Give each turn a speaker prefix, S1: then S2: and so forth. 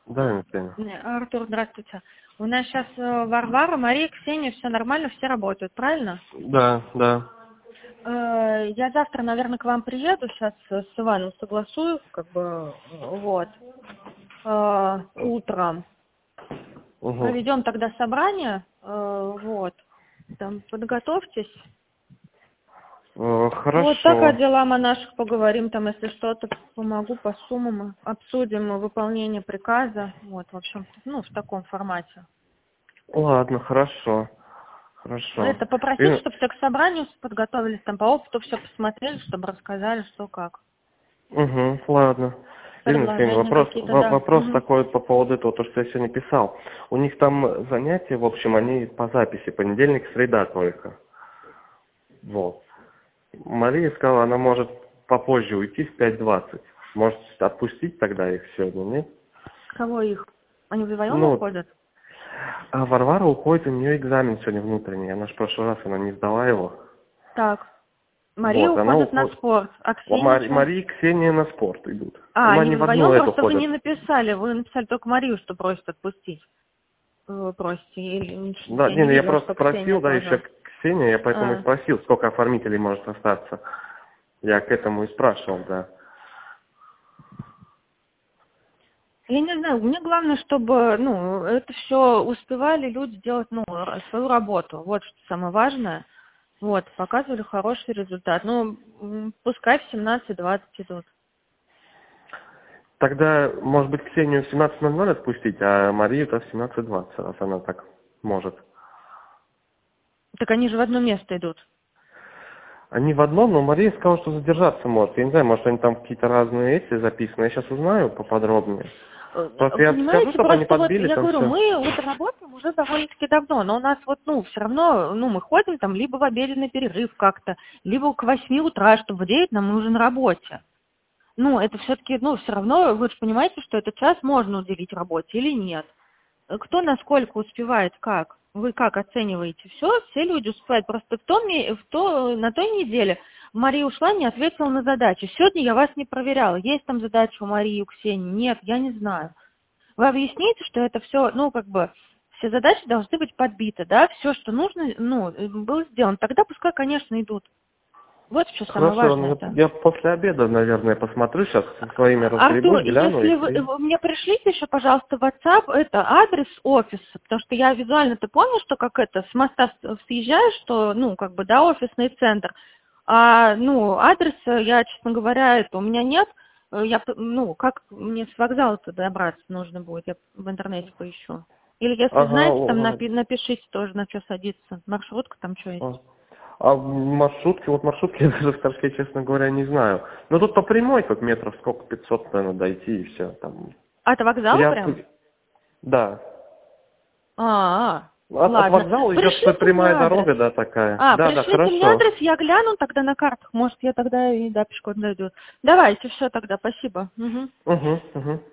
S1: Да, Ксения.
S2: Артур, здравствуйте. У нас сейчас Варвара, Мария, Ксения, все нормально, все работают, правильно?
S1: Да, да.
S2: Я завтра, наверное, к вам приеду, сейчас с Иваном согласую, как бы, вот, утром.
S1: Угу.
S2: Проведем тогда собрание, вот, там, подготовьтесь. Вот так о
S1: Хорошо.
S2: делах о наших поговорим, там, если что-то помогу по суммам, обсудим выполнение приказа, вот, в общем, ну, в таком формате.
S1: Ладно, хорошо. Хорошо.
S2: Это попросить,
S1: И-
S2: чтобы все к собранию подготовились, там по опыту все посмотрели, чтобы рассказали, что как.
S1: ладно. Ирина Алексеевна,
S2: Предложения какие-то, да.
S1: вопрос такой по поводу этого, то, что я сегодня писал. У них там занятия, в общем, они по записи, понедельник, среда только. Вот. Мария сказала, она может попозже уйти в 5:20. Может, отпустить тогда их сегодня, нет?
S2: Кого их? Они вдвоем
S1: Ну,
S2: уходят?
S1: а Варвара уходит, у нее экзамен сегодня внутренний. Она же в прошлый раз она не сдала его.
S2: Так. Мария
S1: Вот, она
S2: уходит на
S1: уходит.
S2: спорт, а Ксения что?
S1: Мария и Ксения на спорт идут.
S2: А,
S1: Ну,
S2: они
S1: они в одну
S2: вдвоем,
S1: эту
S2: просто вы
S1: ходят.
S2: не написали. Вы написали только Марию, что просит отпустить. Вы просите, или
S1: Да,
S2: я не
S1: я
S2: видела,
S1: просто
S2: что Ксения
S1: спросил, да, еще
S2: тоже.
S1: Ксения, я поэтому и
S2: А.
S1: спросил, сколько оформителей может остаться. Я к этому и спрашивал, да.
S2: Я не знаю, мне главное, чтобы, ну, это все успевали люди делать, ну, свою работу. Вот что самое важное. Вот, показывали хороший результат. Ну, пускай в 17:20 идут.
S1: Тогда, может быть, Ксению в 17:00 отпустить, а Марию-то в 17:20, раз она так может.
S2: Так они же в одно место идут.
S1: Они в одном, но Мария сказала, что задержаться может. Я не знаю, может, они там какие-то разные эти записаны. Я сейчас узнаю поподробнее. Просто я скажу,
S2: Понимаете,
S1: чтобы они
S2: просто вот
S1: подбили
S2: я
S1: там
S2: говорю,
S1: все.
S2: мы вот работаем уже довольно-таки давно, но у нас вот, ну, все равно, ну, мы ходим там либо в обеденный перерыв как-то, либо к 8 утра, чтобы в 9 нам уже на работе. Ну, это все-таки, ну, все равно, вы же понимаете, что этот час можно уделить работе или нет. Кто насколько успевает, как? Вы как оцениваете? Все люди успевают. Просто на той неделе Мария ушла, не ответила на задачи. Сегодня я вас не проверяла. Есть там задача у Марии, у Ксении? Нет, я не знаю. Вы объясните, что это все, ну, как бы, все задачи должны быть подбиты, да, все, что нужно, ну, было сделано. Тогда пускай, конечно, идут. Вот что самое
S1: Хорошо,
S2: важное
S1: ну,
S2: это.
S1: я после обеда, наверное, посмотрю, сейчас со своими
S2: Артур,
S1: разгребу, гляну
S2: если
S1: и...
S2: вы мне пришлите еще, пожалуйста, в WhatsApp, это адрес офиса, потому что я визуально-то помню, что как это, с моста съезжаешь, что, ну, как бы, да, офисный центр, а, ну, адреса я, честно говоря, это у меня нет, ну, как мне с вокзала-то добраться нужно будет, я в интернете поищу. Или если
S1: Ага,
S2: знаете, там
S1: ладно.
S2: напишите тоже, на что садиться, маршрутка там что есть.
S1: А маршрутки я даже в Торске, честно говоря, не знаю. Ну, тут по прямой, как метров сколько, 500, наверное, дойти и все. Там.
S2: А это вокзал
S1: Я,
S2: прям?
S1: да. От
S2: Ладно.
S1: вокзала идет
S2: Пришлите мне
S1: прямая
S2: адрес.
S1: дорога, да, такая. Да,
S2: Пришлите мне
S1: хорошо.
S2: адрес, я гляну тогда на картах. Может, я тогда и, да, пешком дойду. Давайте, все тогда, спасибо. Угу.
S1: Угу, угу.